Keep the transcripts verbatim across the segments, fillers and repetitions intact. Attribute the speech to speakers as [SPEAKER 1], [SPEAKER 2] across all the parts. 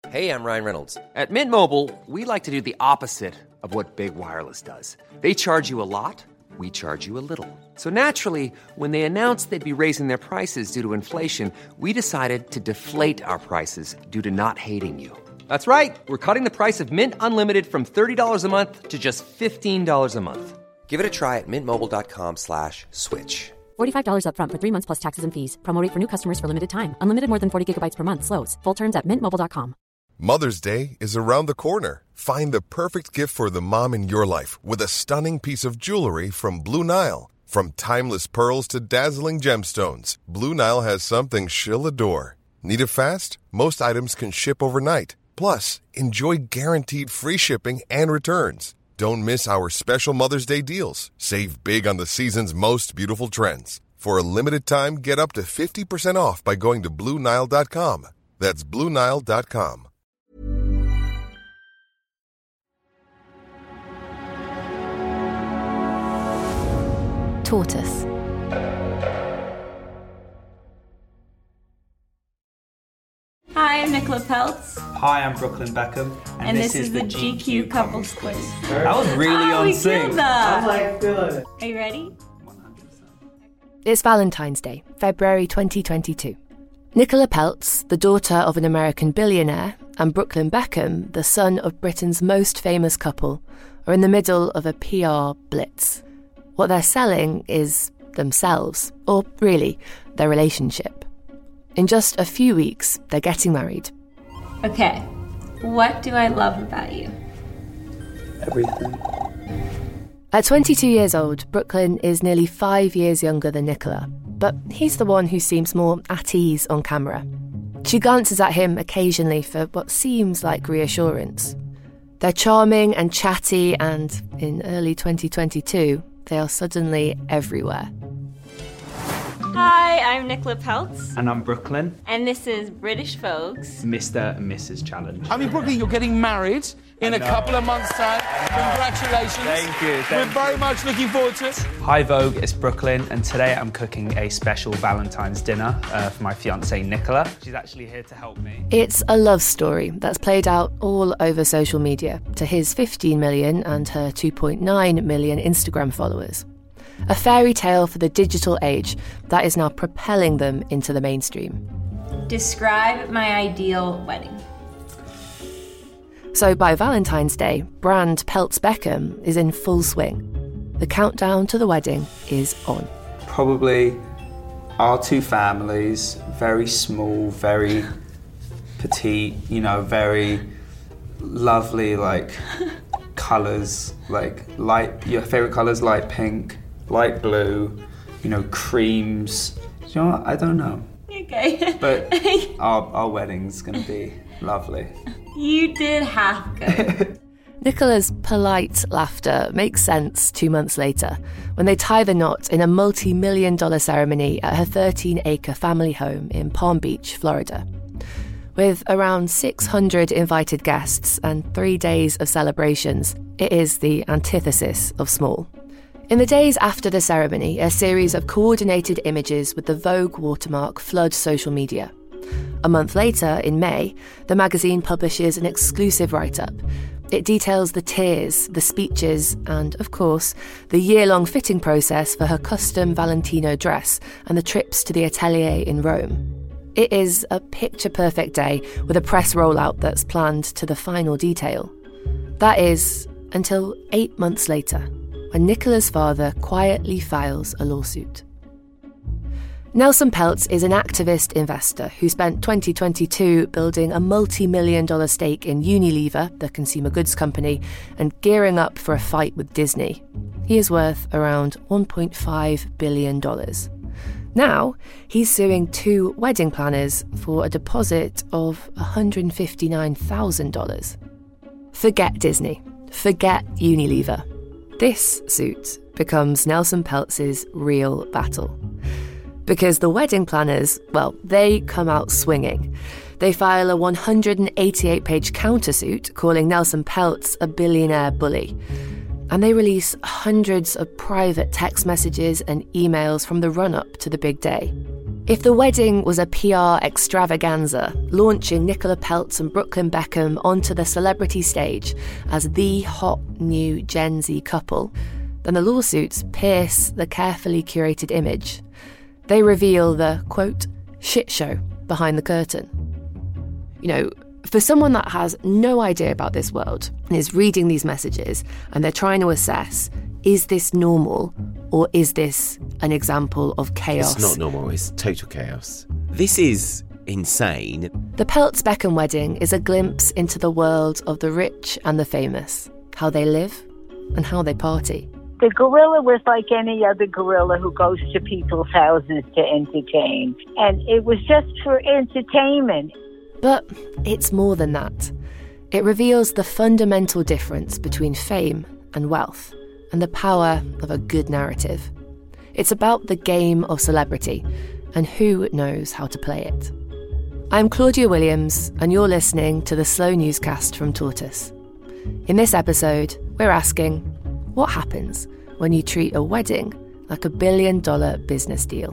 [SPEAKER 1] Hey, I'm Ryan Reynolds.
[SPEAKER 2] At Mint Mobile, we like to do the opposite of what Big Wireless does. They charge you a lot, we charge you a little. So naturally, when they announced they'd be raising their prices due to inflation, we decided to deflate our prices due to not hating you. That's right. We're cutting the price of Mint Unlimited from thirty dollars a month to just fifteen dollars a month.
[SPEAKER 1] Give it a try at mintmobile.com slash switch.
[SPEAKER 3] forty-five dollars up front for three months plus taxes and fees. Promo rate for new customers for limited time. Unlimited more than forty gigabytes per month slows. Full terms at mint mobile dot com.
[SPEAKER 4] Mother's Day is around the corner. Find the perfect gift for the mom in your life with a stunning piece of jewelry from Blue Nile. From timeless pearls to dazzling gemstones, Blue Nile has something she'll adore. Need it fast? Most items can ship overnight. Plus, enjoy guaranteed free shipping and returns. Don't miss our special Mother's Day deals. Save big on the season's most beautiful trends. For a limited time, get up to fifty percent off by going to Blue Nile dot com. That's Blue Nile dot com.
[SPEAKER 5] Tortoise.
[SPEAKER 6] Hi, I'm Nicola Peltz.
[SPEAKER 7] Hi, I'm Brooklyn Beckham.
[SPEAKER 6] And, and this, this is, is the G Q Couples Quiz.
[SPEAKER 7] That was really
[SPEAKER 6] oh,
[SPEAKER 7] on
[SPEAKER 6] we
[SPEAKER 7] sync.
[SPEAKER 6] That.
[SPEAKER 7] I'm like, good.
[SPEAKER 6] Are you ready?
[SPEAKER 7] one hundred percent.
[SPEAKER 5] It's Valentine's Day, February twenty twenty-two. Nicola Peltz, the daughter of an American billionaire, and Brooklyn Beckham, the son of Britain's most famous couple, are in the middle of a P R blitz. What they're selling is themselves, or really, their relationship. In just a few weeks, they're getting married.
[SPEAKER 6] Okay, what do I love about you?
[SPEAKER 7] Everything.
[SPEAKER 5] At twenty-two years old, Brooklyn is nearly five years younger than Nicola, but he's the one who seems more at ease on camera. She glances at him occasionally for what seems like reassurance. They're charming and chatty, and in early twenty twenty-two, they are suddenly everywhere.
[SPEAKER 6] Hi, I'm Nicola Peltz.
[SPEAKER 7] And I'm Brooklyn.
[SPEAKER 6] And this is British Vogue's
[SPEAKER 7] Mister and Missus Challenge.
[SPEAKER 8] I mean, Brooklyn, you're getting married in a couple of months' time. Congratulations.
[SPEAKER 7] Thank you. Thank
[SPEAKER 8] We're very much looking forward to it.
[SPEAKER 7] Hi Vogue, it's Brooklyn, and today I'm cooking a special Valentine's dinner uh, for my fiancée Nicola. She's actually here to help me.
[SPEAKER 5] It's a love story that's played out all over social media to his fifteen million and her two point nine million Instagram followers. A fairy tale for the digital age that is now propelling them into the mainstream.
[SPEAKER 6] Describe my ideal wedding.
[SPEAKER 5] So by Valentine's Day, brand Peltz Beckham is in full swing. The countdown to the wedding is on.
[SPEAKER 9] Probably our two families, very small, very petite, you know, very lovely, like, colours, like light, your favourite colours, light pink, light blue, you know, creams. Do you know what? I don't know.
[SPEAKER 6] Okay.
[SPEAKER 9] But our, our wedding's going to be lovely.
[SPEAKER 6] You did half good.
[SPEAKER 5] Nicola's polite laughter makes sense two months later when they tie the knot in a multi-million dollar ceremony at her thirteen-acre family home in Palm Beach, Florida. With around six hundred invited guests and three days of celebrations, it is the antithesis of small. In the days after the ceremony, a series of coordinated images with the Vogue watermark flood social media. A month later, in May, the magazine publishes an exclusive write-up. It details the tears, the speeches, and, of course, the year-long fitting process for her custom Valentino dress and the trips to the atelier in Rome. It is a picture-perfect day with a press rollout that's planned to the final detail. That is, until eight months later, when Nicola's father quietly files a lawsuit. Nelson Peltz is an activist investor who spent twenty twenty-two building a multi-million dollar stake in Unilever, the consumer goods company, and gearing up for a fight with Disney. He is worth around one point five billion dollars. Now, he's suing two wedding planners for a deposit of one hundred fifty-nine thousand dollars. Forget Disney. Forget Unilever. This suit becomes Nelson Peltz's real battle. Because the wedding planners, well, they come out swinging. They file a one hundred eighty-eight page countersuit calling Nelson Peltz a billionaire bully. And they release hundreds of private text messages and emails from the run-up to the big day. If the wedding was a P R extravaganza, launching Nicola Peltz and Brooklyn Beckham onto the celebrity stage as the hot new Gen Z couple, then the lawsuits pierce the carefully curated image. They reveal the, quote, shit show behind the curtain. You know, for someone that has no idea about this world and is reading these messages and they're trying to assess, is this normal or is this an example of chaos?
[SPEAKER 10] It's not normal, it's total chaos. This is insane.
[SPEAKER 5] The Peltz-Beckham wedding is a glimpse into the world of the rich and the famous, how they live and how they party.
[SPEAKER 11] The gorilla was like any other gorilla who goes to people's houses to entertain. And it was just for entertainment.
[SPEAKER 5] But it's more than that. It reveals the fundamental difference between fame and wealth and the power of a good narrative. It's about the game of celebrity and who knows how to play it. I'm Claudia Williams, and you're listening to the Slow Newscast from Tortoise. In this episode, we're asking, what happens when you treat a wedding like a billion-dollar business deal?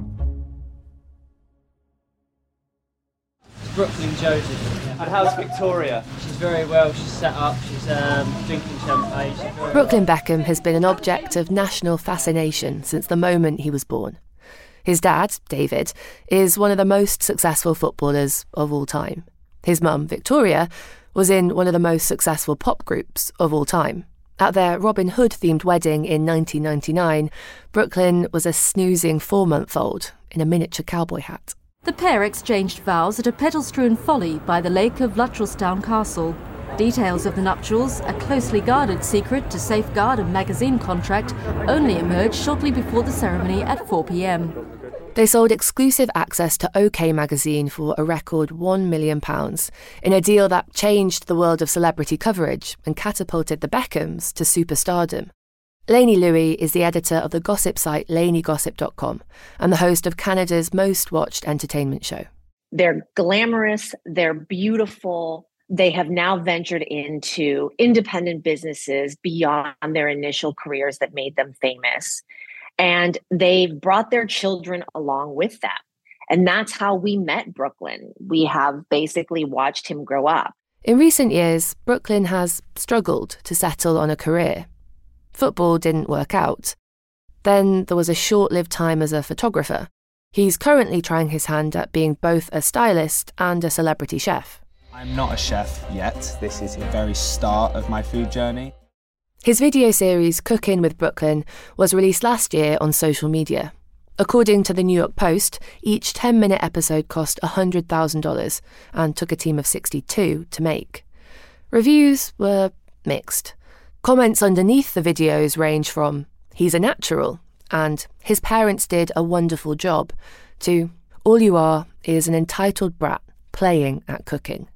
[SPEAKER 12] Brooklyn Joseph.
[SPEAKER 13] And how's Victoria?
[SPEAKER 12] She's very well, she's set up, she's um, drinking champagne. She's
[SPEAKER 5] Brooklyn Beckham has been an object of national fascination since the moment he was born. His dad, David, is one of the most successful footballers of all time. His mum, Victoria, was in one of the most successful pop groups of all time. At their Robin Hood-themed wedding in nineteen ninety-nine, Brooklyn was a snoozing four-month-old in a miniature cowboy hat.
[SPEAKER 14] The pair exchanged vows at a petal-strewn folly by the lake of Luttrellstown Castle. Details of the nuptials, a closely guarded secret to safeguard a magazine contract, only emerged shortly before the ceremony at four p.m.
[SPEAKER 5] They sold exclusive access to OK magazine for a record one million pounds, in a deal that changed the world of celebrity coverage and catapulted the Beckhams to superstardom. Lainey Louie is the editor of the gossip site laney gossip dot com and the host of Canada's most watched entertainment show.
[SPEAKER 15] They're glamorous, they're beautiful. They have now ventured into independent businesses beyond their initial careers that made them famous. And they've brought their children along with them. And that's how we met Brooklyn. We have basically watched him grow up.
[SPEAKER 5] In recent years, Brooklyn has struggled to settle on a career. Football didn't work out. Then there was a short-lived time as a photographer. He's currently trying his hand at being both a stylist and a celebrity chef.
[SPEAKER 7] I'm not a chef yet. This is the very start of my food journey.
[SPEAKER 5] His video series, Cooking with Brooklyn, was released last year on social media. According to the New York Post, each ten-minute episode cost one hundred thousand dollars and took a team of sixty-two to make. Reviews were mixed. Comments underneath the videos range from, he's a natural, and his parents did a wonderful job, to, all you are is an entitled brat playing at cooking.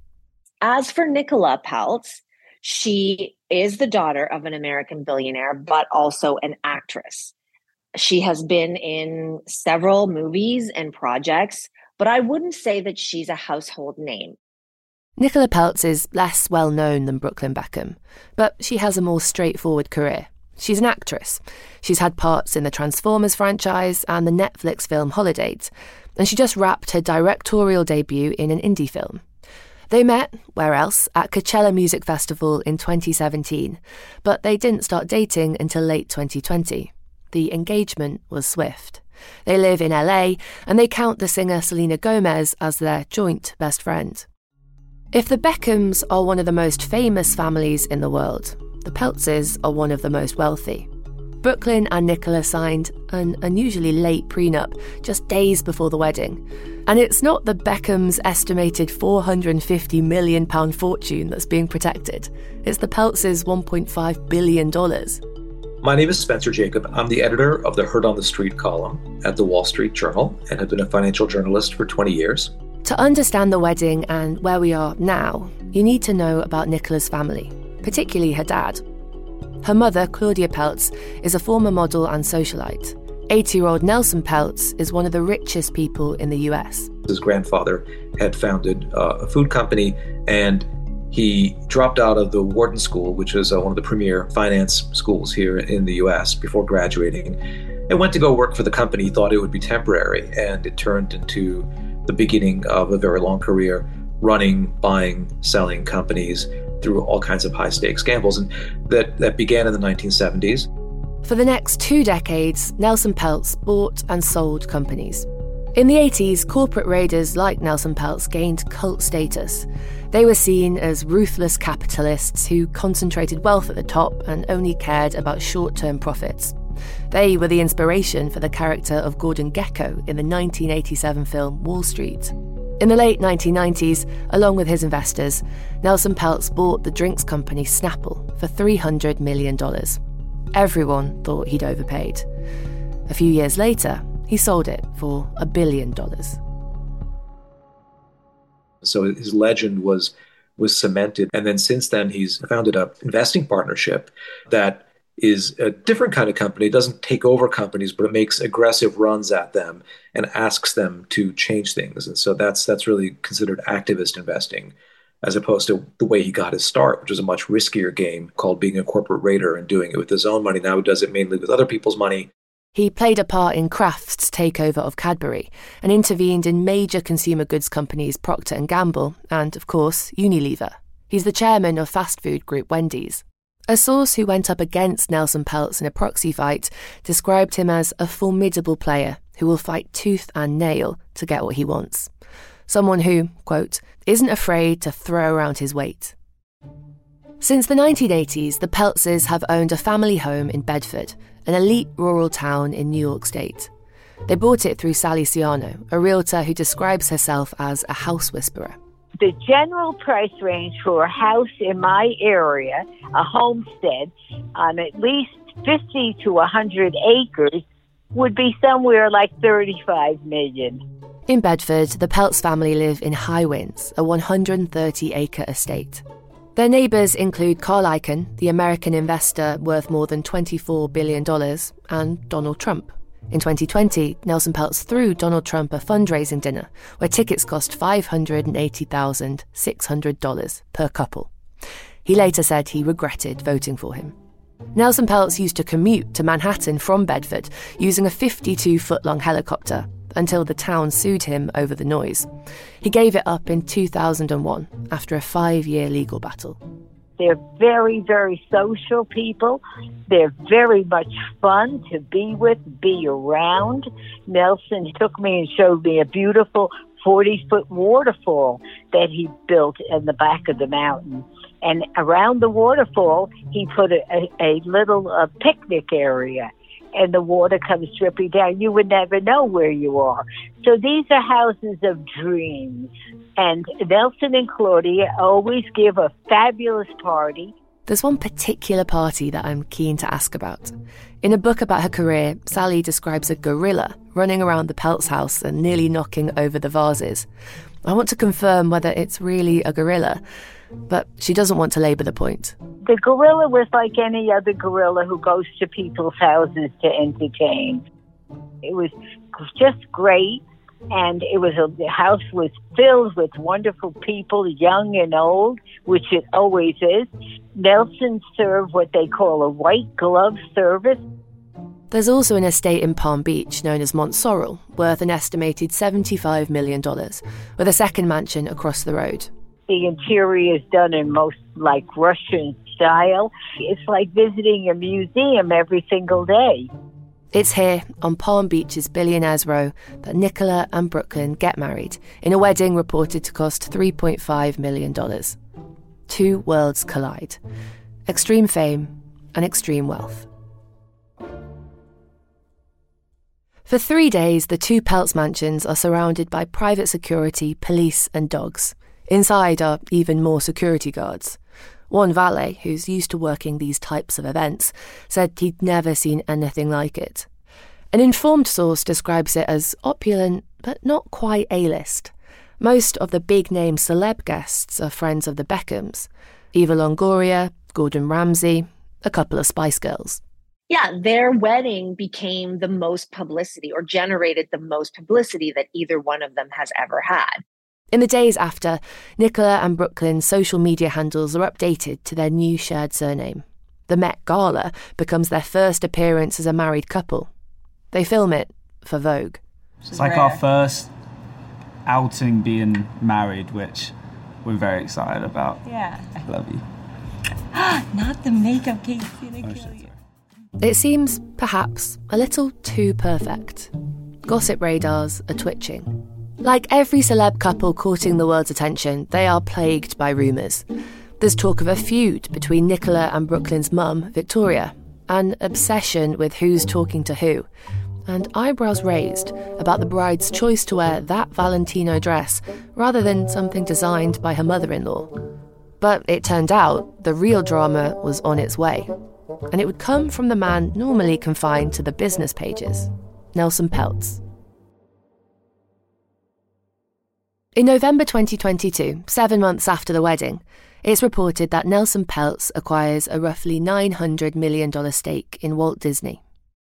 [SPEAKER 15] As for Nicola Peltz, she is the daughter of an American billionaire, but also an actress. She has been in several movies and projects, but I wouldn't say that she's a household name.
[SPEAKER 5] Nicola Peltz is less well-known than Brooklyn Beckham, but she has a more straightforward career. She's an actress. She's had parts in the Transformers franchise and the Netflix film Holidays, and she just wrapped her directorial debut in an indie film. They met, where else, at Coachella Music Festival in twenty seventeen, but they didn't start dating until late twenty twenty. The engagement was swift. They live in L A, and they count the singer Selena Gomez as their joint best friend. If the Beckhams are one of the most famous families in the world, the Peltzes are one of the most wealthy. Brooklyn and Nicola signed an unusually late prenup just days before the wedding. And it's not the Beckhams' estimated four hundred fifty million pounds fortune that's being protected. It's the Peltzes' one point five billion dollars.
[SPEAKER 16] My name is Spencer Jacob. I'm the editor of the Heard on the Street column at the Wall Street Journal and have been a financial journalist for twenty years.
[SPEAKER 5] To understand the wedding and where we are now, you need to know about Nicola's family, particularly her dad. Her mother, Claudia Peltz, is a former model and socialite. eighty-year-old Nelson Peltz is one of the richest people in the U S.
[SPEAKER 16] His grandfather had founded uh, a food company, and he dropped out of the Wharton School, which is uh, one of the premier finance schools here in the U S, before graduating. and went to go work for the company. He thought it would be temporary, and it turned into the beginning of a very long career running, buying, selling companies through all kinds of high-stakes gambles. And that, that began in the nineteen seventies.
[SPEAKER 5] For the next two decades, Nelson Peltz bought and sold companies. In the eighties, corporate raiders like Nelson Peltz gained cult status. They were seen as ruthless capitalists who concentrated wealth at the top and only cared about short-term profits. They were the inspiration for the character of Gordon Gekko in the nineteen eighty-seven film Wall Street. In the late nineteen nineties, along with his investors, Nelson Peltz bought the drinks company Snapple for three hundred million dollars. Everyone thought he'd overpaid. A few years later, he sold it for a billion dollars.
[SPEAKER 16] So his legend was was cemented. And then since then, he's founded an investing partnership that is a different kind of company. It doesn't take over companies, but it makes aggressive runs at them and asks them to change things. And so that's that's really considered activist investing, as opposed to the way he got his start, which was a much riskier game called being a corporate raider and doing it with his own money. Now he does it mainly with other people's money.
[SPEAKER 5] He played a part in Kraft's takeover of Cadbury and intervened in major consumer goods companies Procter and Gamble and, of course, Unilever. He's the chairman of fast food group Wendy's. A source who went up against Nelson Peltz in a proxy fight described him as a formidable player who will fight tooth and nail to get what he wants. Someone who, quote, isn't afraid to throw around his weight. Since the nineteen eighties, the Peltzes have owned a family home in Bedford, an elite rural town in New York State. They bought it through Sally Ciano, a realtor who describes herself as a house whisperer.
[SPEAKER 11] The general price range for a house in my area, a homestead, on at least fifty to one hundred acres, would be somewhere like thirty-five million dollars.
[SPEAKER 5] In Bedford, the Peltz family live in High Winds, a one hundred thirty acre estate. Their neighbours include Carl Icahn, the American investor worth more than twenty-four billion dollars, and Donald Trump. In twenty twenty, Nelson Peltz threw Donald Trump a fundraising dinner where tickets cost five hundred eighty thousand six hundred dollars per couple. He later said he regretted voting for him. Nelson Peltz used to commute to Manhattan from Bedford using a fifty-two foot long helicopter until the town sued him over the noise. He gave it up in two thousand one after a five-year legal battle.
[SPEAKER 11] They're very, very social people. They're very much fun to be with, be around. Nelson took me and showed me a beautiful forty foot waterfall that he built in the back of the mountain. And around the waterfall, he put a, a, a little uh, picnic area. And the water comes dripping down. You would never know where you are. So these are houses of dreams. And Nelson and Claudia always give a fabulous party.
[SPEAKER 5] There's one particular party that I'm keen to ask about. In a book about her career, Sally describes a gorilla running around the Peltz house and nearly knocking over the vases. I want to confirm whether it's really a gorilla, but she doesn't want to labour the point.
[SPEAKER 11] The gorilla was like any other gorilla who goes to people's houses to entertain. It was just great, and it was a, the house was filled with wonderful people, young and old, which it always is. Nelson served what they call a white glove service.
[SPEAKER 5] There's also an estate in Palm Beach known as Mont Sorrel, worth an estimated seventy-five million dollars, with a second mansion across the road.
[SPEAKER 11] The interior is done in most like Russian style. It's like visiting a museum every single day.
[SPEAKER 5] It's here, on Palm Beach's Billionaires Row, that Nicola and Brooklyn get married in a wedding reported to cost three point five million dollars. Two worlds collide. Extreme fame and extreme wealth. For three days, the two Peltz mansions are surrounded by private security, police and dogs. Inside are even more security guards. One valet, who's used to working these types of events, said he'd never seen anything like it. An informed source describes it as opulent, but not quite A-list. Most of the big-name celeb guests are friends of the Beckhams. Eva Longoria, Gordon Ramsay, a couple of Spice Girls.
[SPEAKER 15] Yeah, their wedding became the most publicity or generated the most publicity that either one of them has ever had.
[SPEAKER 5] In the days after, Nicola and Brooklyn's social media handles are updated to their new shared surname. The Met Gala becomes their first appearance as a married couple. They film it for Vogue.
[SPEAKER 7] It's like our first outing being married, which we're very excited about.
[SPEAKER 6] Yeah.
[SPEAKER 7] I love you.
[SPEAKER 6] Not the makeup cake's gonna
[SPEAKER 7] Oh,
[SPEAKER 6] kill
[SPEAKER 7] shit,
[SPEAKER 6] you.
[SPEAKER 5] It seems, perhaps, a little too perfect. Gossip radars are twitching. Like every celeb couple courting the world's attention, they are plagued by rumours. There's talk of a feud between Nicola and Brooklyn's mum, Victoria, an obsession with who's talking to who, and eyebrows raised about the bride's choice to wear that Valentino dress rather than something designed by her mother-in-law. But it turned out the real drama was on its way, and it would come from the man normally confined to the business pages, Nelson Peltz. In November twenty twenty-two, seven months after the wedding, it's reported that Nelson Peltz acquires a roughly nine hundred million dollars stake in Walt Disney.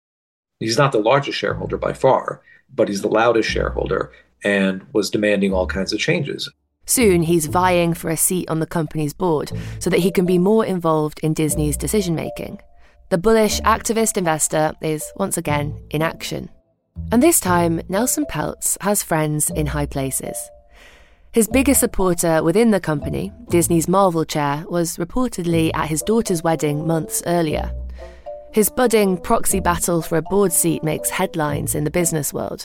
[SPEAKER 16] He's not the largest shareholder by far, but he's the loudest shareholder and was demanding all kinds of changes.
[SPEAKER 5] Soon he's vying for a seat on the company's board so that he can be more involved in Disney's decision-making. The bullish activist investor is once again in action. And this time, Nelson Peltz has friends in high places. His biggest supporter within the company, Disney's Marvel chair, was reportedly at his daughter's wedding months earlier. His budding proxy battle for a board seat makes headlines in the business world.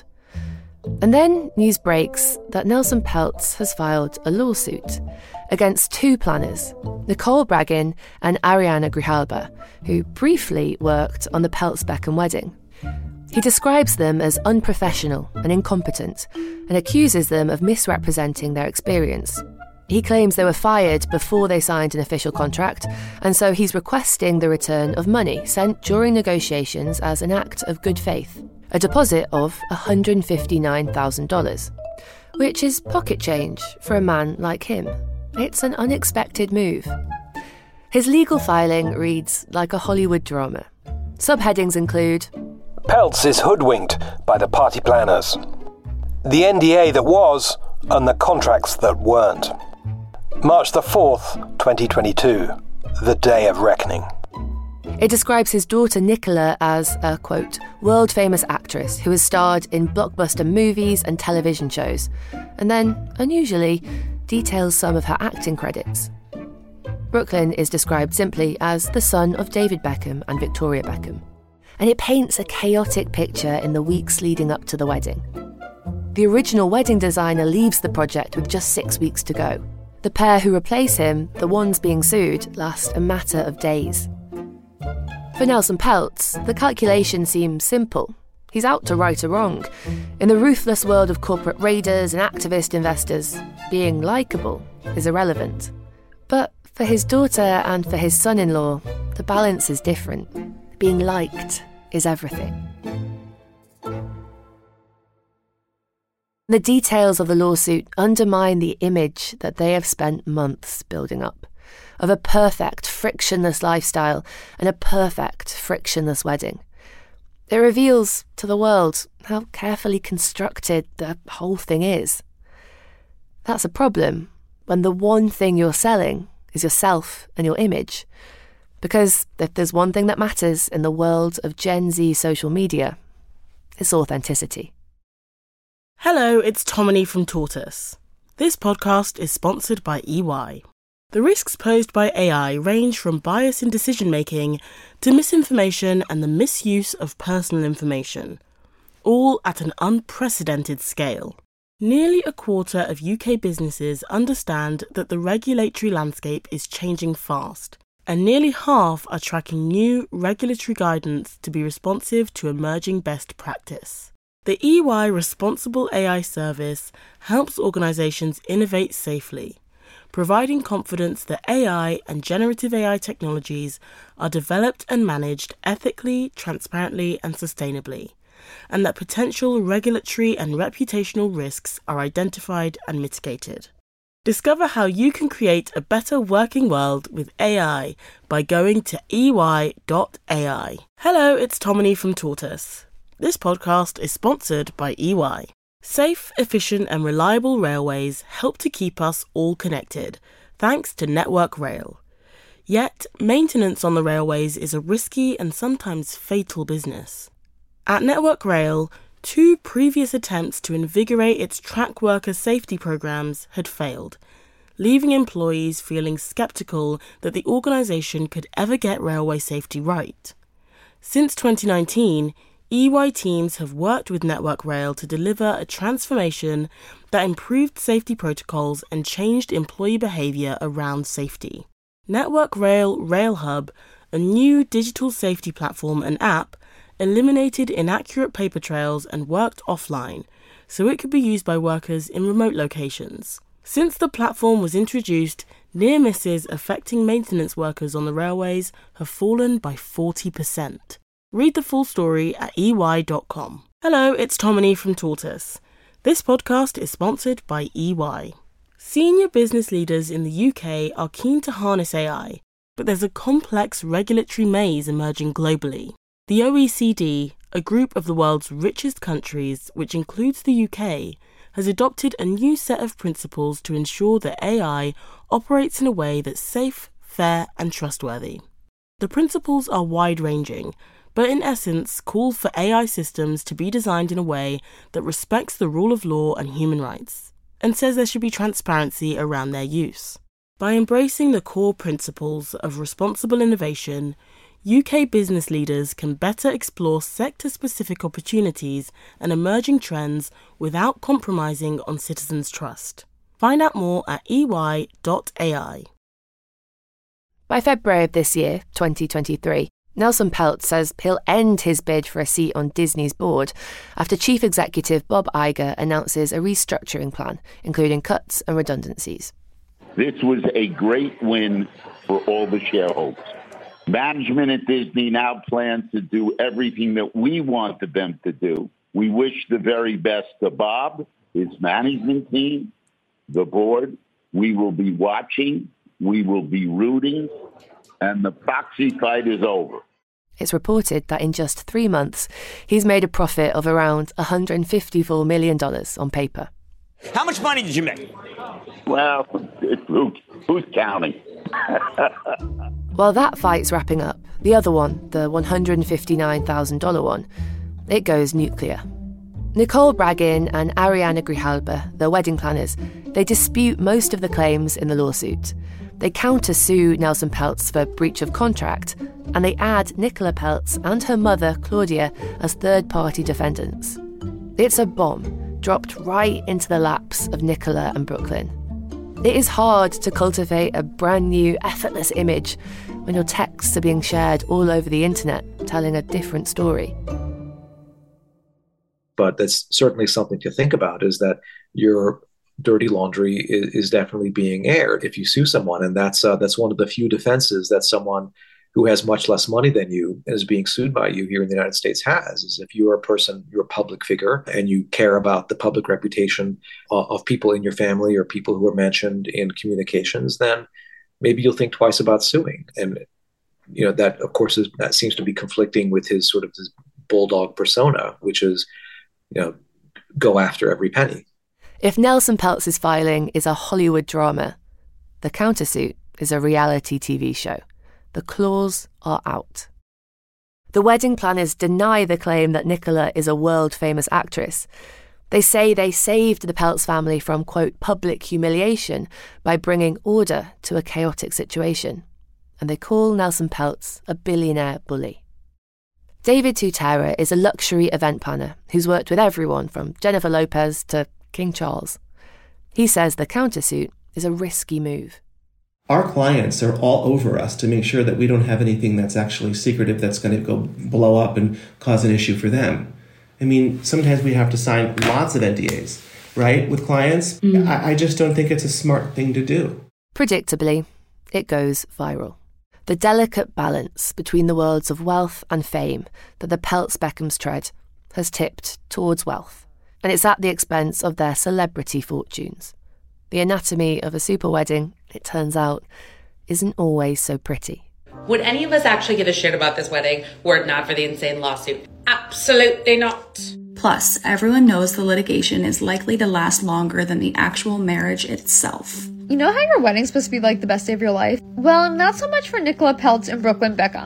[SPEAKER 5] And then news breaks that Nelson Peltz has filed a lawsuit against two planners, Nicole Bragin and Ariana Grijalba, who briefly worked on the Peltz-Beckham wedding. He describes them as unprofessional and incompetent and accuses them of misrepresenting their experience. He claims they were fired before they signed an official contract, and so he's requesting the return of money sent during negotiations as an act of good faith. A deposit of one hundred fifty-nine thousand dollars, which is pocket change for a man like him. It's an unexpected move. His legal filing reads like a Hollywood drama. Subheadings include:
[SPEAKER 13] Peltz is hoodwinked by the party planners. The N D A that was, and the contracts that weren't. March the fourth, twenty twenty-two, the day of reckoning.
[SPEAKER 5] It describes his daughter Nicola as a, quote, world-famous actress who has starred in blockbuster movies and television shows, and then, unusually, details some of her acting credits. Brooklyn is described simply as the son of David Beckham and Victoria Beckham, and it paints a chaotic picture in the weeks leading up to the wedding. The original wedding designer leaves the project with just six weeks to go. The pair who replace him, the ones being sued, last a matter of days. For Nelson Peltz, the calculation seems simple. He's out to right a wrong. In the ruthless world of corporate raiders and activist investors, being likeable is irrelevant. But for his daughter and for his son-in-law, the balance is different. Being liked is everything. The details of the lawsuit undermine the image that they have spent months building up, of a perfect, frictionless lifestyle and a perfect, frictionless wedding. It reveals to the world how carefully constructed the whole thing is. That's a problem when the one thing you're selling is yourself and your image. Because if there's one thing that matters in the world of Gen Z social media, it's authenticity.
[SPEAKER 17] Hello, it's Tomini from Tortoise. This podcast is sponsored by E Y. The risks posed by A I range from bias in decision-making to misinformation and the misuse of personal information, all at an unprecedented scale. Nearly a quarter of U K businesses understand that the regulatory landscape is changing fast, and nearly half are tracking new regulatory guidance to be responsive to emerging best practice. The E Y Responsible A I Service helps organisations innovate safely, providing confidence that A I and generative A I technologies are developed and managed ethically, transparently and sustainably, and that potential regulatory and reputational risks are identified and mitigated. Discover how you can create a better working world with A I by going to E Y dot A I. Hello, it's Tomini from Tortoise. This podcast is sponsored by E Y. Safe, efficient and reliable railways help to keep us all connected, thanks to Network Rail. Yet, maintenance on the railways is a risky and sometimes fatal business. At Network Rail, two previous attempts to invigorate its track worker safety programs had failed, leaving employees feeling skeptical that the organisation could ever get railway safety right. Since twenty nineteen, E Y teams have worked with Network Rail to deliver a transformation that improved safety protocols and changed employee behaviour around safety. Network Rail Rail Hub, a new digital safety platform and app, eliminated inaccurate paper trails and worked offline, so it could be used by workers in remote locations. Since the platform was introduced, near misses affecting maintenance workers on the railways have fallen by forty percent. Read the full story at E Y dot com. Hello, it's Tomini from Tortoise. This podcast is sponsored by E Y. Senior business leaders in the U K are keen to harness A I, but there's a complex regulatory maze emerging globally. The O E C D, a group of the world's richest countries, which includes the U K, has adopted a new set of principles to ensure that A I operates in a way that's safe, fair, and trustworthy. The principles are wide-ranging, but in essence call for A I systems to be designed in a way that respects the rule of law and human rights, and says there should be transparency around their use. By embracing the core principles of responsible innovation, U K business leaders can better explore sector-specific opportunities and emerging trends without compromising on citizens' trust. Find out more at E Y dot A I.
[SPEAKER 5] By February of this year, twenty twenty-three, Nelson Peltz says he'll end his bid for a seat on Disney's board after Chief Executive Bob Iger announces a restructuring plan, including cuts and redundancies.
[SPEAKER 18] This was a great win for all the shareholders. Management at Disney now plans to do everything that we wanted them to do. We wish the very best to Bob, his management team, the board. We will be watching. We will be rooting. And the proxy fight is over.
[SPEAKER 5] It's reported that in just three months, he's made a profit of around one hundred fifty-four million dollars on paper.
[SPEAKER 19] How much money did you make?
[SPEAKER 18] Well, who, who's counting?
[SPEAKER 5] While that fight's wrapping up, the other one, the one hundred fifty-nine thousand dollars one, it goes nuclear. Nicole Braggin and Ariana Grijalba, the wedding planners, they dispute most of the claims in the lawsuit. They counter-sue Nelson Peltz for breach of contract, and they add Nicola Peltz and her mother, Claudia, as third-party defendants. It's a bomb, dropped right into the laps of Nicola and Brooklyn. It is hard to cultivate a brand new, effortless image when your texts are being shared all over the internet, telling a different story.
[SPEAKER 16] But that's certainly something to think about, is that your dirty laundry is, is definitely being aired if you sue someone. And that's uh, that's one of the few defenses that someone who has much less money than you and is being sued by you here in the United States has, is if you're a person, you're a public figure, and you care about the public reputation of, of people in your family or people who are mentioned in communications, then maybe you'll think twice about suing. And, you know, that, of course, is, that seems to be conflicting with his sort of his bulldog persona, which is, you know, go after every penny.
[SPEAKER 5] If Nelson Peltz's filing is a Hollywood drama, the countersuit is a reality T V show. The claws are out. The wedding planners deny the claim that Nicola is a world-famous actress. They say they saved the Peltz family from, quote, public humiliation by bringing order to a chaotic situation. And they call Nelson Peltz a billionaire bully. David Tutera is a luxury event planner who's worked with everyone from Jennifer Lopez to King Charles. He says the countersuit is a risky move.
[SPEAKER 20] Our clients are all over us to make sure that we don't have anything that's actually secretive that's going to go blow up and cause an issue for them. I mean, sometimes we have to sign lots of N D As, right, with clients. Mm. I, I just don't think it's a smart thing to do.
[SPEAKER 5] Predictably, it goes viral. The delicate balance between the worlds of wealth and fame that the Peltz Beckhams tread has tipped towards wealth, and it's at the expense of their celebrity fortunes. The anatomy of a super wedding, it turns out, isn't always so pretty.
[SPEAKER 21] Would any of us actually give a shit about this wedding were it not for the insane lawsuit? Absolutely not.
[SPEAKER 22] Plus, everyone knows the litigation is likely to last longer than the actual marriage itself.
[SPEAKER 23] You know how your wedding's supposed to be like the best day of your life? Well, not so much for Nicola Peltz and Brooklyn Beckham.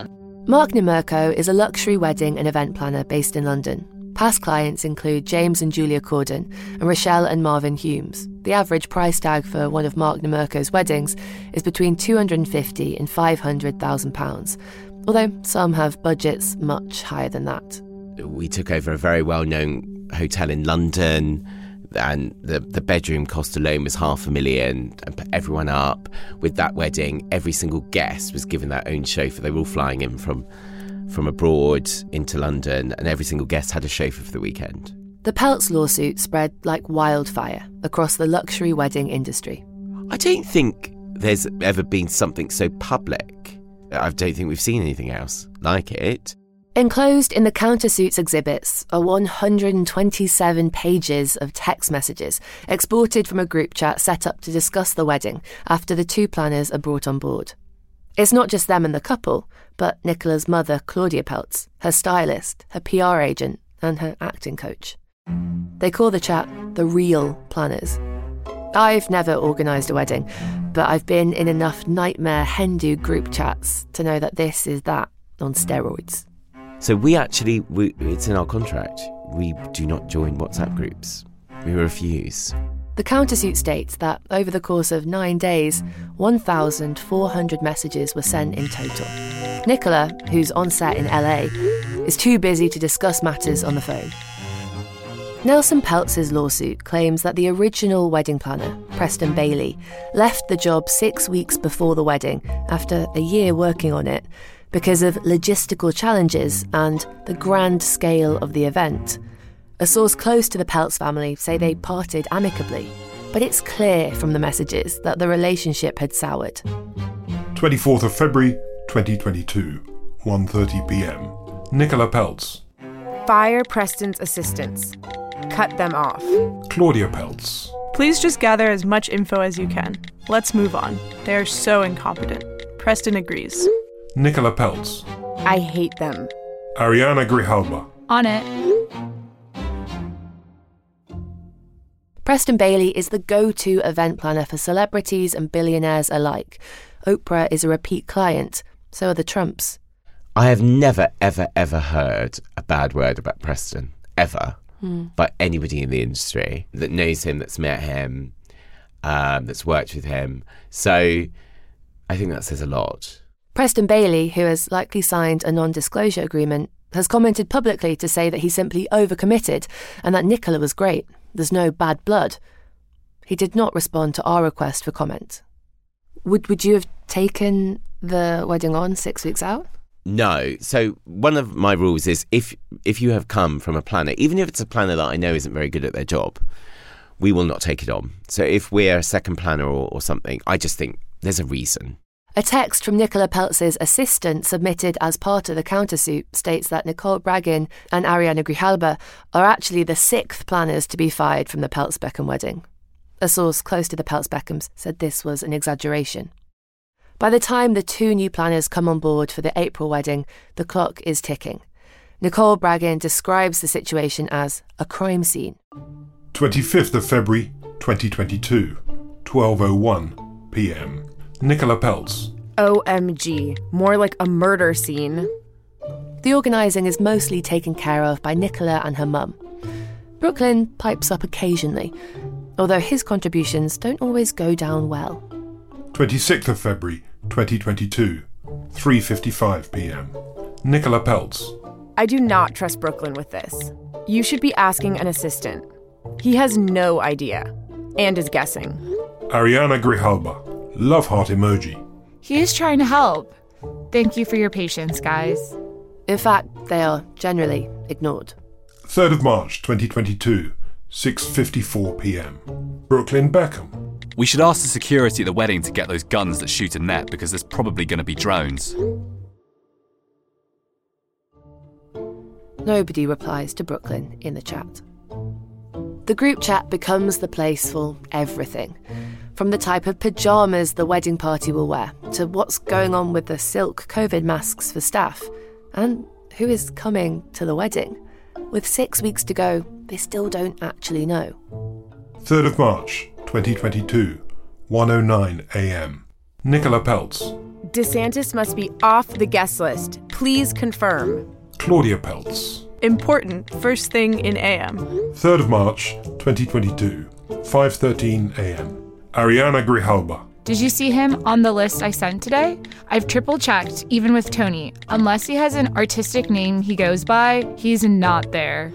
[SPEAKER 5] Mark Nemerko is a luxury wedding and event planner based in London. Past clients include James and Julia Corden and Rochelle and Marvin Humes. The average price tag for one of Mark Nemerko's weddings is between two hundred fifty thousand and five hundred thousand pounds, although some have budgets much higher than that.
[SPEAKER 10] We took over a very well-known hotel in London, and the, the bedroom cost alone was half a million, and put everyone up. With that wedding, every single guest was given their own chauffeur. They were all flying in from from abroad into London, and every single guest had a chauffeur for the weekend.
[SPEAKER 5] The Peltz lawsuit spread like wildfire across the luxury wedding industry.
[SPEAKER 10] I don't think there's ever been something so public. I don't think we've seen anything else like it.
[SPEAKER 5] Enclosed in the countersuits exhibits are one hundred twenty-seven pages of text messages exported from a group chat set up to discuss the wedding after the two planners are brought on board. It's not just them and the couple, but Nicola's mother, Claudia Peltz, her stylist, her P R agent, and her acting coach. They call the chat the real planners. I've never organised a wedding, but I've been in enough nightmare Hindu group chats to know that this is that on steroids.
[SPEAKER 10] So we actually, we, it's in our contract. We do not join WhatsApp groups. We refuse.
[SPEAKER 5] The countersuit states that over the course of nine days, one thousand four hundred messages were sent in total. Nicola, who's on set in L A, is too busy to discuss matters on the phone. Nelson Peltz's lawsuit claims that the original wedding planner, Preston Bailey, left the job six weeks before the wedding after a year working on it because of logistical challenges and the grand scale of the event. A source close to the Peltz family say they parted amicably, but it's clear from the messages that the relationship had soured.
[SPEAKER 1] twenty-fourth of February, twenty twenty-two, one thirty p.m. Nicola Peltz.
[SPEAKER 2] Fire Preston's assistants. Cut them off.
[SPEAKER 1] Claudia Peltz.
[SPEAKER 23] Please just gather as much info as you can. Let's move on. They are so incompetent. Preston agrees.
[SPEAKER 1] Nicola Peltz.
[SPEAKER 2] I hate them.
[SPEAKER 1] Ariana Grijalba.
[SPEAKER 23] On it.
[SPEAKER 5] Preston Bailey is the go-to event planner for celebrities and billionaires alike. Oprah is a repeat client, so are the Trumps.
[SPEAKER 10] I have never, ever, ever heard a bad word about Preston, ever, mm. by anybody in the industry that knows him, that's met him, um, that's worked with him. So I think that says a lot.
[SPEAKER 5] Preston Bailey, who has likely signed a non-disclosure agreement, has commented publicly to say that he simply overcommitted and that Nicola was great. There's no bad blood. He did not respond to our request for comment. Would would you have taken the wedding on six weeks out?
[SPEAKER 10] No. So one of my rules is if if you have come from a planner, even if it's a planner that I know isn't very good at their job, we will not take it on. So if we're a second planner or, or something, I just think there's a reason.
[SPEAKER 5] A text from Nicola Peltz's assistant submitted as part of the countersuit states that Nicole Bragin and Ariana Grijalba are actually the sixth planners to be fired from the Peltz-Beckham wedding. A source close to the Peltz-Beckhams said this was an exaggeration. By the time the two new planners come on board for the April wedding, the clock is ticking. Nicole Bragin describes the situation as a crime scene.
[SPEAKER 1] twenty-fifth of February, twenty twenty-two, twelve oh one p.m. Nicola Peltz.
[SPEAKER 2] O M G, more like a murder scene.
[SPEAKER 5] The organising is mostly taken care of by Nicola and her mum. Brooklyn pipes up occasionally, although his contributions don't always go down well.
[SPEAKER 1] twenty-sixth of February, twenty twenty-two, three fifty-five p.m. Nicola Peltz.
[SPEAKER 2] I do not trust Brooklyn with this. You should be asking an assistant. He has no idea, and is guessing.
[SPEAKER 1] Ariana Grijalba. Love heart emoji.
[SPEAKER 24] He is trying to help. Thank you for your patience, guys.
[SPEAKER 5] In fact, they are generally ignored.
[SPEAKER 1] third of March, twenty twenty-two, six fifty-four p.m. Brooklyn Beckham.
[SPEAKER 25] We should ask the security at the wedding to get those guns that shoot a net because there's probably going to be drones.
[SPEAKER 5] Nobody replies to Brooklyn in the chat. The group chat becomes the place for everything. From the type of pyjamas the wedding party will wear, to what's going on with the silk COVID masks for staff, and who is coming to the wedding. With six weeks to go, they still don't actually know.
[SPEAKER 1] third of March, twenty twenty-two, one oh nine a.m. Nicola Peltz.
[SPEAKER 2] DeSantis must be off the guest list. Please confirm.
[SPEAKER 1] Claudia Peltz.
[SPEAKER 23] Important first thing in A M.
[SPEAKER 1] third of March, twenty twenty-two, five thirteen a.m. Ariana Grijalba.
[SPEAKER 24] Did you see him on the list I sent today? I've triple checked, even with Tony. Unless he has an artistic name he goes by, he's not there.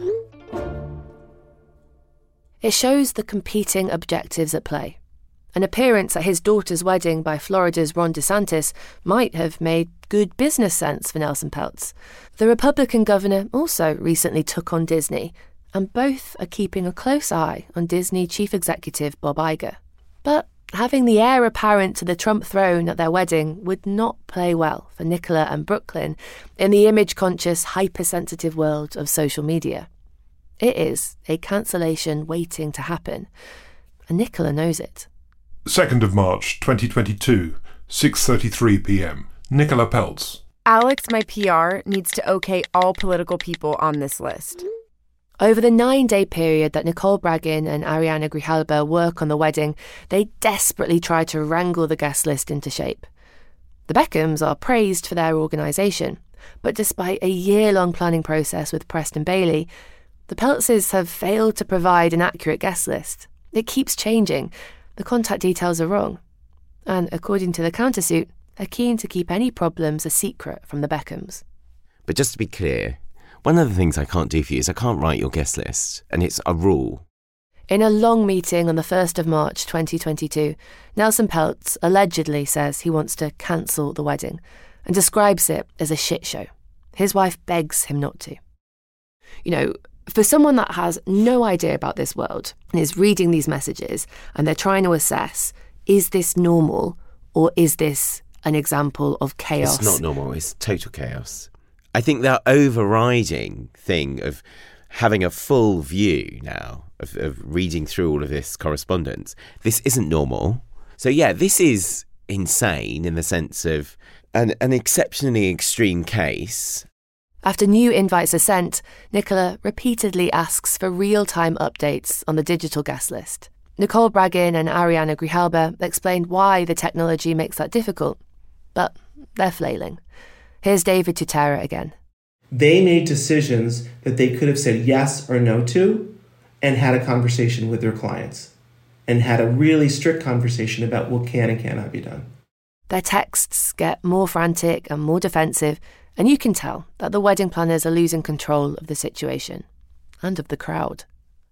[SPEAKER 5] It shows the competing objectives at play. An appearance at his daughter's wedding by Florida's Ron DeSantis might have made good business sense for Nelson Peltz. The Republican governor also recently took on Disney, and both are keeping a close eye on Disney chief executive Bob Iger. But having the heir apparent to the Trump throne at their wedding would not play well for Nicola and Brooklyn in the image-conscious, hypersensitive world of social media. It is a cancellation waiting to happen, and Nicola knows it.
[SPEAKER 1] second of March, twenty twenty-two, six thirty-three p.m. Nicola Peltz.
[SPEAKER 2] Alex, my P R, needs to okay all political people on this list.
[SPEAKER 5] Over the nine-day period that Nicole Bragin and Ariana Grijalba work on the wedding, they desperately try to wrangle the guest list into shape. The Beckhams are praised for their organisation, but despite a year-long planning process with Preston Bailey, the Peltzes have failed to provide an accurate guest list. It keeps changing. The contact details are wrong. And according to the countersuit, they're keen to keep any problems a secret from the Beckhams.
[SPEAKER 10] But just to be clear, one of the things I can't do for you is I can't write your guest list, and it's a rule.
[SPEAKER 5] In a long meeting on the first of March twenty twenty-two, Nelson Peltz allegedly says he wants to cancel the wedding and describes it as a shit show. His wife begs him not to. You know, for someone that has no idea about this world and is reading these messages and they're trying to assess, is this normal or is this an example of chaos?
[SPEAKER 10] It's not normal, it's total chaos. I think that overriding thing of having a full view now, of, of reading through all of this correspondence, this isn't normal. So yeah, this is insane in the sense of an, an exceptionally extreme case.
[SPEAKER 5] After new invites are sent, Nicola repeatedly asks for real-time updates on the digital guest list. Nicole Bragin and Ariana Grijalba explained why the technology makes that difficult, but they're flailing. Here's David Tutera again.
[SPEAKER 20] They made decisions that they could have said yes or no to and had a conversation with their clients and had a really strict conversation about what can and cannot be done.
[SPEAKER 5] Their texts get more frantic and more defensive, and you can tell that the wedding planners are losing control of the situation and of the crowd.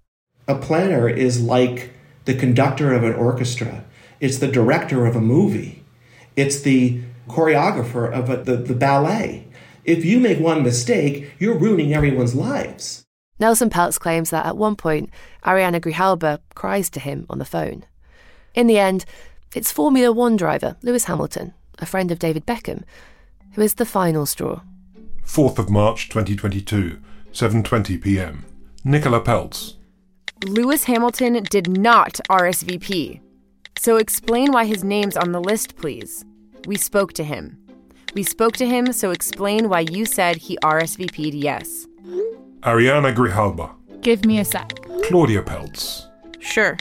[SPEAKER 20] A planner is like the conductor of an orchestra. It's the director of a movie. It's the choreographer of a, the, the ballet. If you make one mistake, you're ruining everyone's lives.
[SPEAKER 5] Nelson Peltz claims that at one point, Ariana Grijalba cries to him on the phone. In the end, it's Formula One driver Lewis Hamilton, a friend of David Beckham, who is the final straw.
[SPEAKER 1] fourth of March twenty twenty-two, seven twenty p.m. Nicola Peltz.
[SPEAKER 2] Lewis Hamilton did not R S V P. So explain why his name's on the list, please. We spoke to him. We spoke to him, so explain why you said he R S V P'd yes.
[SPEAKER 1] Ariana Grijalba.
[SPEAKER 24] Give me a sec.
[SPEAKER 1] Claudia Peltz.
[SPEAKER 23] Sure.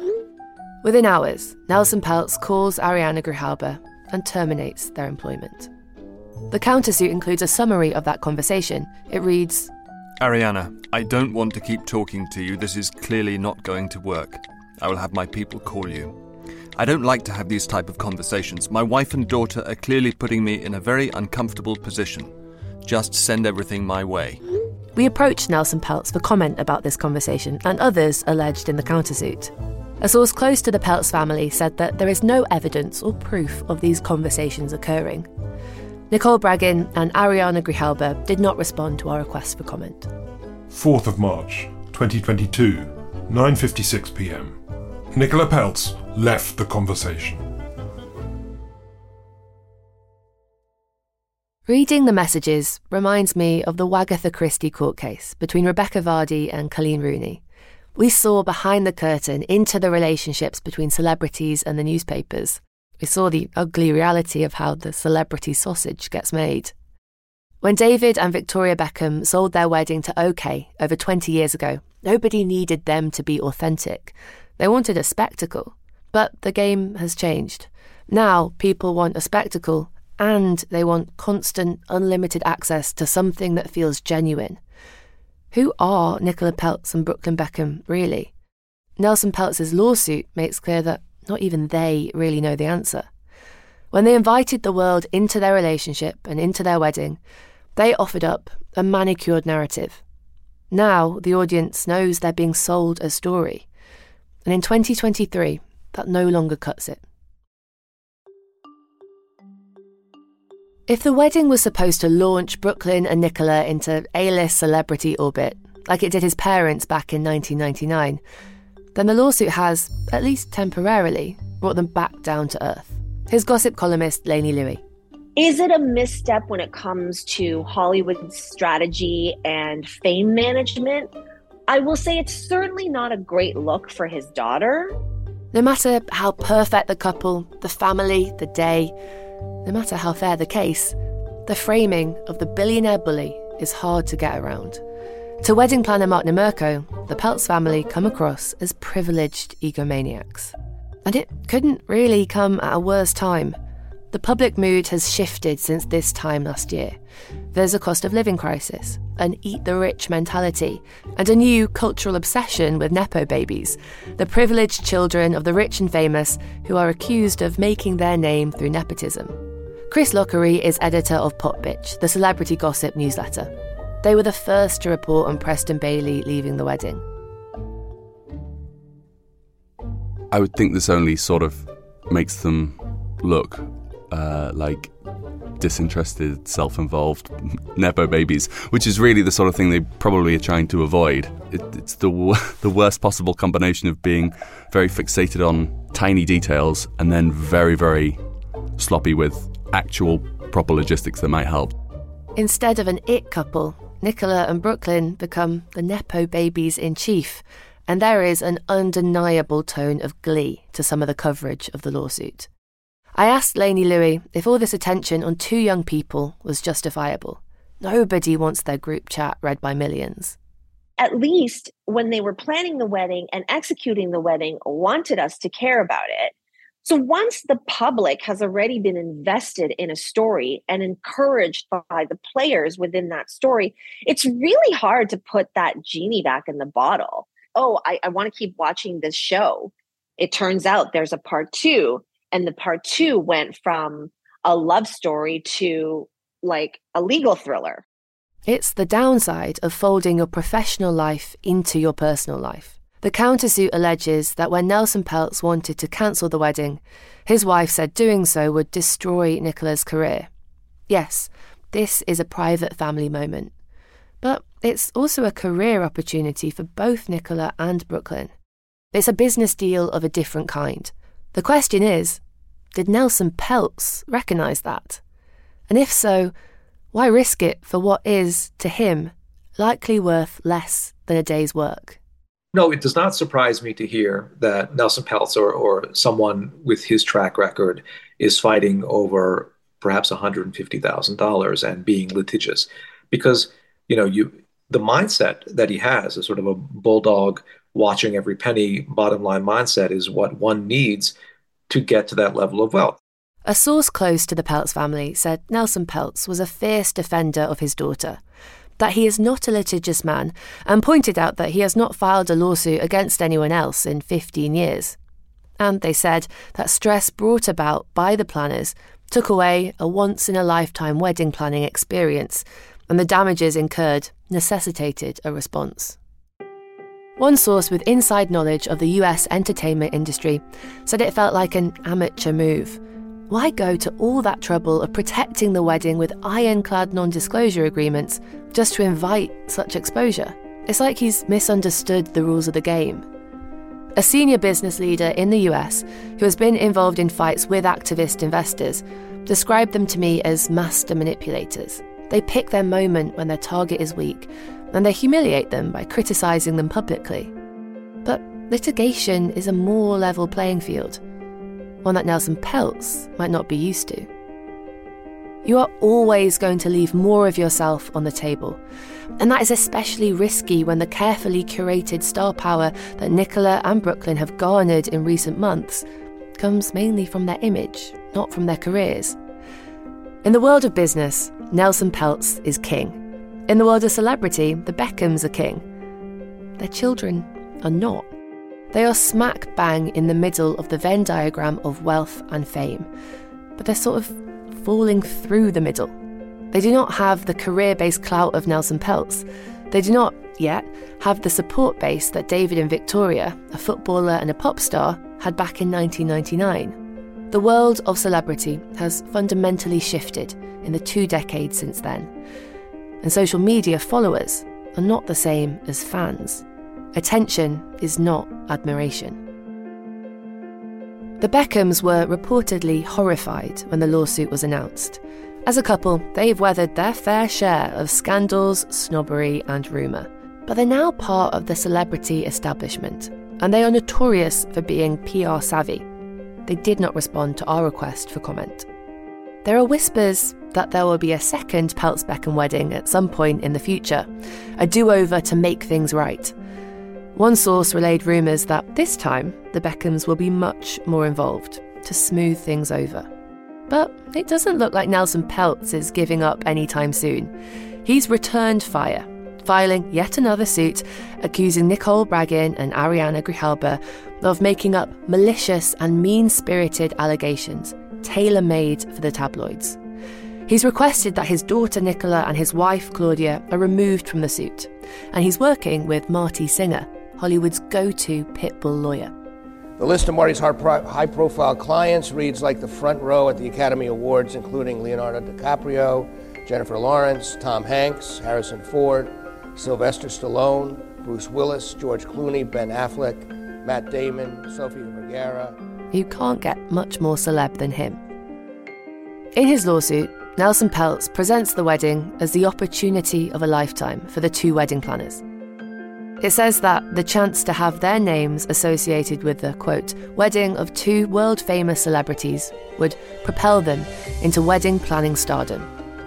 [SPEAKER 5] Within hours, Nelson Peltz calls Ariana Grijalba and terminates their employment. The countersuit includes a summary of that conversation. It reads,
[SPEAKER 3] Ariana, I don't want to keep talking to you. This is clearly not going to work. I will have my people call you. I don't like to have these type of conversations. My wife and daughter are clearly putting me in a very uncomfortable position. Just send everything my way.
[SPEAKER 5] We approached Nelson Peltz for comment about this conversation and others alleged in the countersuit. A source close to the Peltz family said that there is no evidence or proof of these conversations occurring. Nicole Bragin and Ariana Grijalba did not respond to our request for comment.
[SPEAKER 1] fourth of March twenty twenty-two, nine fifty-six p.m. Nicola Peltz left the conversation.
[SPEAKER 5] Reading the messages reminds me of the Wagatha Christie court case between Rebecca Vardy and Colleen Rooney. We saw behind the curtain into the relationships between celebrities and the newspapers. We saw the ugly reality of how the celebrity sausage gets made. When David and Victoria Beckham sold their wedding to OK over twenty years ago, nobody needed them to be authentic. They wanted a spectacle. But the game has changed. Now people want a spectacle and they want constant, unlimited access to something that feels genuine. Who are Nicola Peltz and Brooklyn Beckham, really? Nelson Peltz's lawsuit makes clear that not even they really know the answer. When they invited the world into their relationship and into their wedding, they offered up a manicured narrative. Now the audience knows they're being sold a story. And in twenty twenty-three, that no longer cuts it. If the wedding was supposed to launch Brooklyn and Nicola into A-list celebrity orbit, like it did his parents back in nineteen ninety-nine, then the lawsuit has, at least temporarily, brought them back down to earth. Here's gossip columnist Lainey Louie.
[SPEAKER 15] Is it a misstep when it comes to Hollywood strategy and fame management? I will say it's certainly not a great look for his daughter.
[SPEAKER 5] No matter how perfect the couple, the family, the day, no matter how fair the case, the framing of the billionaire bully is hard to get around. To wedding planner Mark Nemerko, the Peltz family come across as privileged egomaniacs. And it couldn't really come at a worse time. The public mood has shifted since this time last year. There's a cost of living crisis, an eat-the-rich mentality, and a new cultural obsession with Nepo babies, the privileged children of the rich and famous who are accused of making their name through nepotism. Chris Lockery is editor of Pop Bitch, the celebrity gossip newsletter. They were the first to report on Preston Bailey leaving the wedding.
[SPEAKER 4] I would think this only sort of makes them look uh, like disinterested, self-involved Nepo babies, which is really the sort of thing they probably are trying to avoid. It, it's the the worst possible combination of being very fixated on tiny details and then very, very sloppy with actual proper logistics that might help.
[SPEAKER 5] Instead of an it couple, Nicola and Brooklyn become the Nepo babies in chief, and there is an undeniable tone of glee to some of the coverage of the lawsuit. I asked Lainey Louie if all this attention on two young people was justifiable. Nobody wants their group chat read by millions.
[SPEAKER 15] At least when they were planning the wedding and executing the wedding, wanted us to care about it. So once the public has already been invested in a story and encouraged by the players within that story, it's really hard to put that genie back in the bottle. Oh, I, I want to keep watching this show. It turns out there's a part two, and the part two went from a love story to like a legal thriller.
[SPEAKER 5] It's the downside of folding your professional life into your personal life. The countersuit alleges that when Nelson Peltz wanted to cancel the wedding, his wife said doing so would destroy Nicola's career. Yes, this is a private family moment. But it's also a career opportunity for both Nicola and Brooklyn. It's a business deal of a different kind. The question is, did Nelson Peltz recognise that? And if so, why risk it for what is, to him, likely worth less than a day's work?
[SPEAKER 16] No, it does not surprise me to hear that Nelson Peltz or, or someone with his track record is fighting over perhaps one hundred fifty thousand dollars and being litigious. Because, you know, you the mindset that he has, a sort of a bulldog watching every penny bottom line mindset, is what one needs to get to that level of wealth.
[SPEAKER 5] A source close to the Peltz family said Nelson Peltz was a fierce defender of his daughter, that he is not a litigious man, and pointed out that he has not filed a lawsuit against anyone else in fifteen years. And they said that stress brought about by the planners took away a once-in-a-lifetime wedding planning experience, and the damages incurred necessitated a response. One source with inside knowledge of the U S entertainment industry said it felt like an amateur move. Why go to all that trouble of protecting the wedding with ironclad non-disclosure agreements just to invite such exposure? It's like he's misunderstood the rules of the game. A senior business leader in the U S who has been involved in fights with activist investors described them to me as master manipulators. They pick their moment when their target is weak, and they humiliate them by criticising them publicly. But litigation is a more level playing field, one that Nelson Peltz might not be used to. You are always going to leave more of yourself on the table, and that is especially risky when the carefully curated star power that Nicola and Brooklyn have garnered in recent months comes mainly from their image, not from their careers. In the world of business, Nelson Peltz is king. In the world of celebrity, the Beckhams are king. Their children are not. They are smack bang in the middle of the Venn diagram of wealth and fame, but they're sort of falling through the middle. They do not have the career-based clout of Nelson Peltz. They do not, yet, have the support base that David and Victoria, a footballer and a pop star, had back in nineteen ninety-nine. The world of celebrity has fundamentally shifted in the two decades since then, and social media followers are not the same as fans. Attention is not admiration. The Beckhams were reportedly horrified when the lawsuit was announced. As a couple, they've weathered their fair share of scandals, snobbery and rumour. But they're now part of the celebrity establishment, and they are notorious for being P R savvy. They did not respond to our request for comment. There are whispers that there will be a second Peltz-Beckham wedding at some point in the future, a do-over to make things right. One source relayed rumours that this time the Beckhams will be much more involved to smooth things over. But it doesn't look like Nelson Peltz is giving up anytime soon. He's returned fire, filing yet another suit accusing Nicole Bragin and Ariana Grijalba of making up malicious and mean-spirited allegations, tailor-made for the tabloids. He's requested that his daughter Nicola and his wife Claudia are removed from the suit, and he's working with Marty Singer, Hollywood's go-to pitbull lawyer.
[SPEAKER 8] The list of Marty's high-profile clients reads like the front row at the Academy Awards, including Leonardo DiCaprio, Jennifer Lawrence, Tom Hanks, Harrison Ford, Sylvester Stallone, Bruce Willis, George Clooney, Ben Affleck, Matt Damon, Sofia Vergara.
[SPEAKER 5] You can't get much more celeb than him. In his lawsuit, Nelson Peltz presents the wedding as the opportunity of a lifetime for the two wedding planners. It says that the chance to have their names associated with the, quote, wedding of two world-famous celebrities would propel them into wedding planning stardom.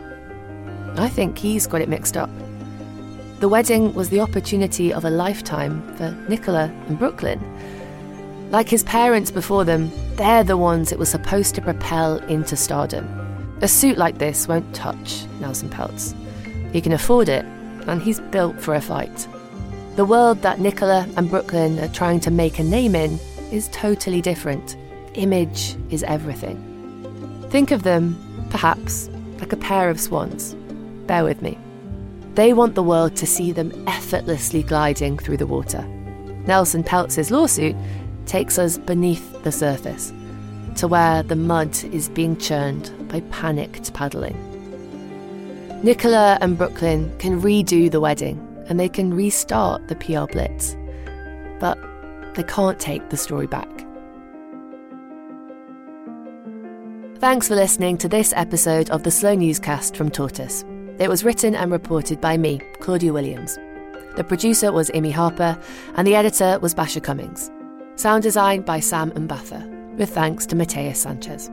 [SPEAKER 5] I think he's got it mixed up. The wedding was the opportunity of a lifetime for Nicola and Brooklyn. Like his parents before them, they're the ones it was supposed to propel into stardom. A suit like this won't touch Nelson Peltz. He can afford it, and he's built for a fight. The world that Nicola and Brooklyn are trying to make a name in is totally different. Image is everything. Think of them, perhaps, like a pair of swans. Bear with me. They want the world to see them effortlessly gliding through the water. Nelson Peltz's lawsuit takes us beneath the surface, to where the mud is being churned by panicked paddling. Nicola and Brooklyn can redo the wedding, and they can restart the P R blitz. But they can't take the story back. Thanks for listening to this episode of the Slow Newscast from Tortoise. It was written and reported by me, Claudia Williams. The producer was Imi Harper, and the editor was Basha Cummings. Sound design by Sam Mbatha, with thanks to Mateus Sanchez.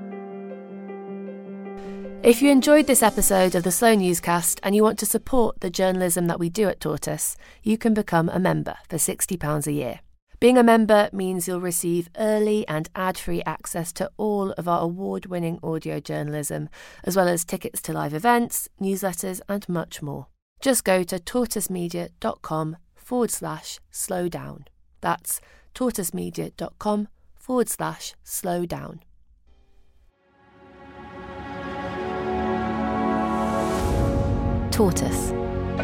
[SPEAKER 5] If you enjoyed this episode of the Slow Newscast and you want to support the journalism that we do at Tortoise, you can become a member for sixty pounds a year. Being a member means you'll receive early and ad-free access to all of our award-winning audio journalism, as well as tickets to live events, newsletters and much more. Just go to tortoisemedia.com forward slash slow down. That's tortoisemedia.com forward slash slow down. Tortoise.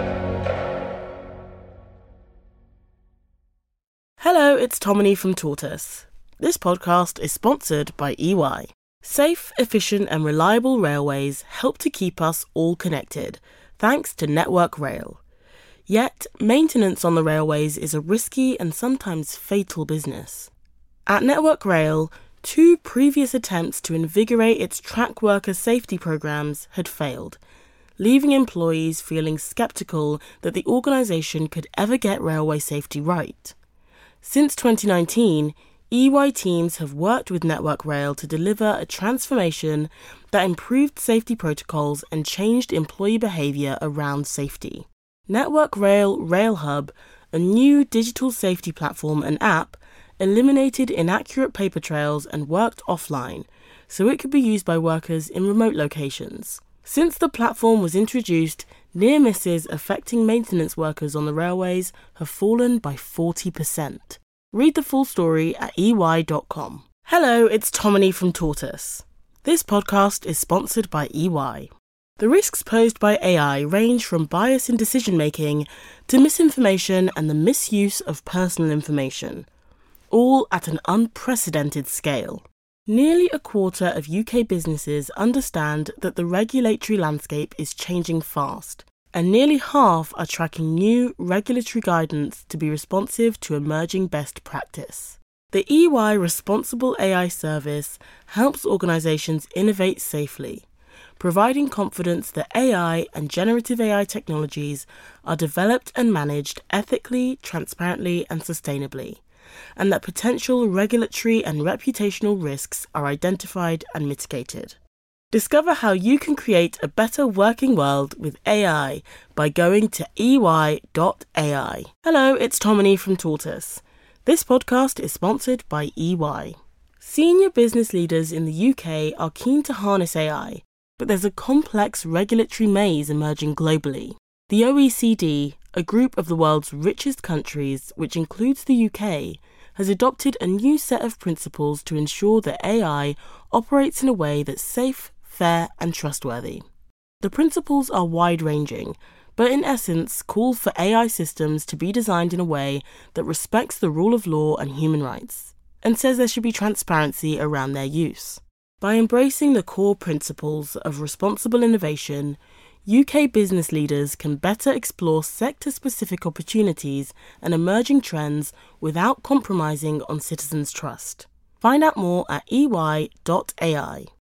[SPEAKER 17] Hello, it's Tomini from Tortoise. This podcast is sponsored by E Y. Safe, efficient and reliable railways help to keep us all connected, thanks to Network Rail. Yet, maintenance on the railways is a risky and sometimes fatal business. At Network Rail, two previous attempts to invigorate its track worker safety programs had failed, leaving employees feeling sceptical that the organisation could ever get railway safety right. Since twenty nineteen, E Y teams have worked with Network Rail to deliver a transformation that improved safety protocols and changed employee behaviour around safety. Network Rail RailHub, a new digital safety platform and app, eliminated inaccurate paper trails and worked offline, so it could be used by workers in remote locations. Since the platform was introduced, near misses affecting maintenance workers on the railways have fallen by forty percent. Read the full story at e y dot com. Hello, it's Tomini from Tortoise. This podcast is sponsored by E Y. The risks posed by A I range from bias in decision-making to misinformation and the misuse of personal information, all at an unprecedented scale. Nearly a quarter of U K businesses understand that the regulatory landscape is changing fast, and nearly half are tracking new regulatory guidance to be responsive to emerging best practice. The E Y Responsible A I Service helps organisations innovate safely, providing confidence that A I and generative A I technologies are developed and managed ethically, transparently and sustainably, and that potential regulatory and reputational risks are identified and mitigated. Discover how you can create a better working world with A I by going to e y dot a i. Hello, it's Tomini from Tortoise. This podcast is sponsored by E Y. Senior business leaders in the U K are keen to harness A I, but there's a complex regulatory maze emerging globally. The O E C D, a group of the world's richest countries, which includes the U K, has adopted a new set of principles to ensure that A I operates in a way that's safe, fair and trustworthy. The principles are wide-ranging, but in essence call for A I systems to be designed in a way that respects the rule of law and human rights, and says there should be transparency around their use. By embracing the core principles of responsible innovation, U K business leaders can better explore sector-specific opportunities and emerging trends without compromising on citizens' trust. Find out more at e y dot a i.